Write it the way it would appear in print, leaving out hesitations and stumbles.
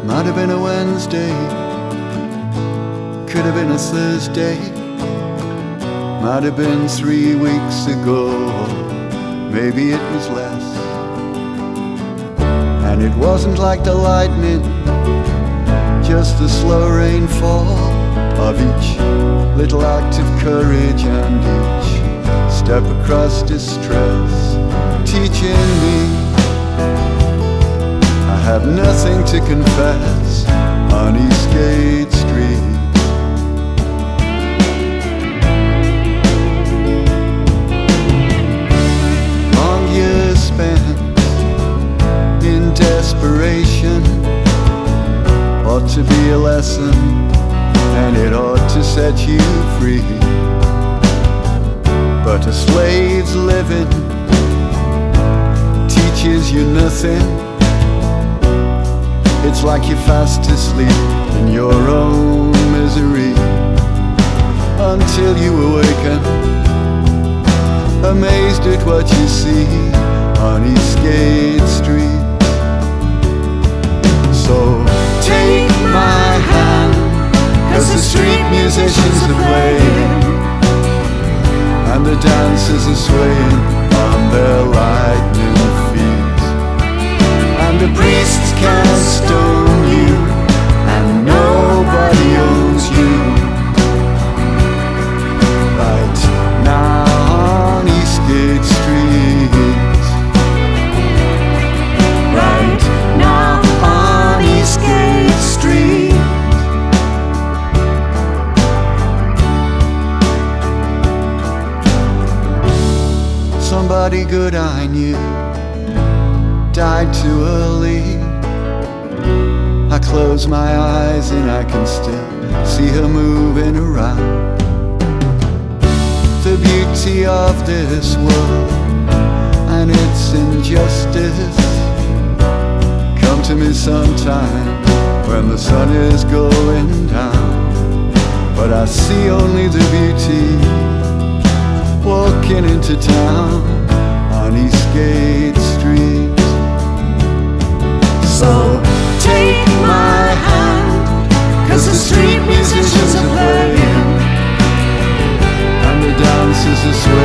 Might have been a Wednesday, could have been a Thursday, might have been 3 weeks ago, maybe it was less. And it wasn't like the lightning, just the slow rainfall of each little act of courage and each step across distress, teaching me I have nothing to confess on Eastgate Street. Long years spent in desperation ought to be a lesson, and it ought to set you free. But a slave's living teaches you nothing. It's like you're fast asleep in your own misery until you awaken, amazed at what you see on Eastgate Street. So take my hand, 'cause the street musicians are playing and the dancers are swaying on their lightning feet, and the priests can't stone you and nobody owns you. Right now on Eastgate Street, right now on Eastgate Street. Somebody good I knew died too early. I close my eyes and I can still see her moving around. The beauty of this world and its injustice come to me sometime when the sun is going down. But I see only the beauty walking into town on Eastgate Street. So take my hand, 'cause the street musicians are playing and the dancers are swaying